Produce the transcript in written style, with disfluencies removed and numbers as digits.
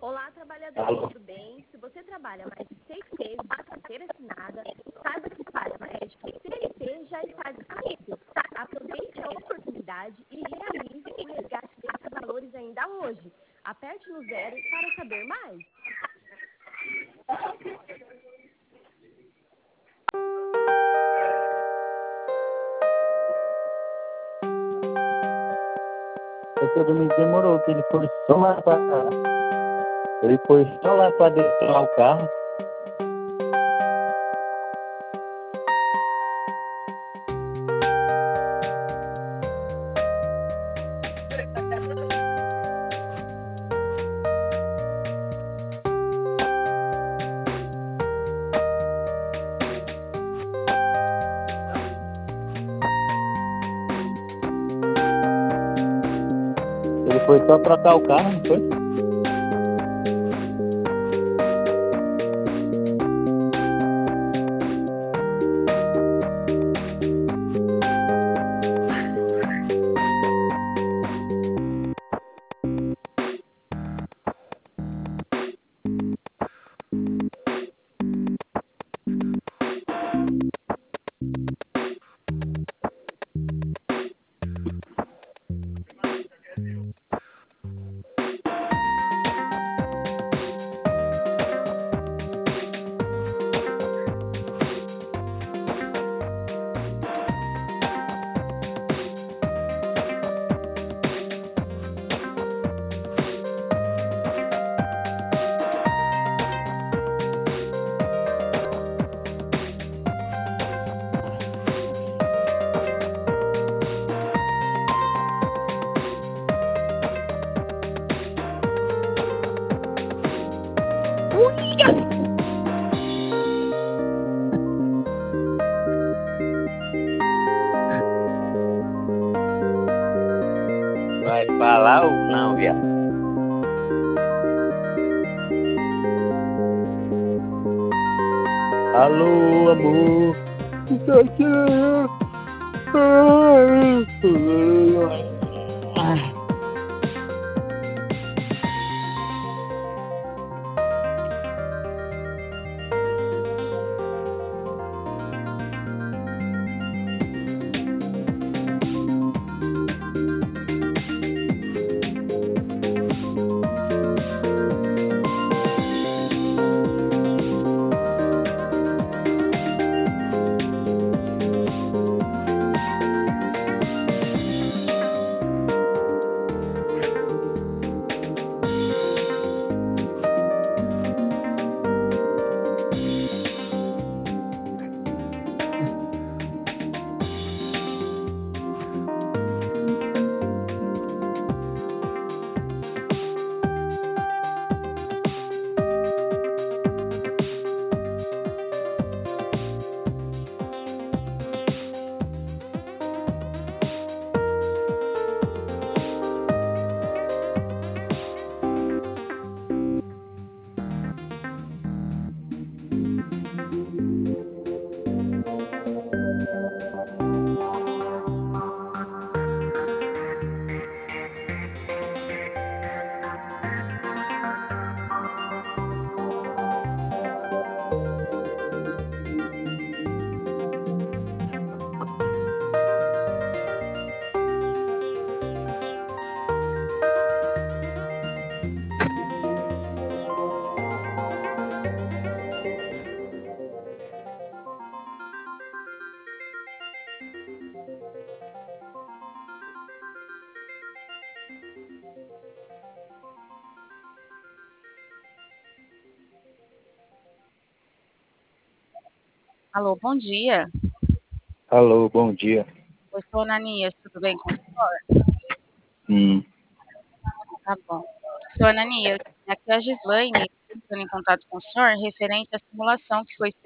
Olá, trabalhador, Alô? tudo bem? Se você trabalha mais de 6 meses de carteira assinada, saiba que o Palha Médico CLT já está disponível. Aproveite a oportunidade e realize o resgate desses valores ainda hoje. Aperte no 0 para saber mais. Doutor Domingos demorou, que ele foi só lá para deixar o carro. Ele foi só trocar o carro, não foi? Vai falar ou não, viado? Alô, amor. Estou aqui. Alô, bom dia. Alô, bom dia. Eu sou Ananias, tudo bem com o senhor? Tá bom. Senhor Ananias, aqui é a Gislaine, entrando em contato com o senhor, referente à simulação que foi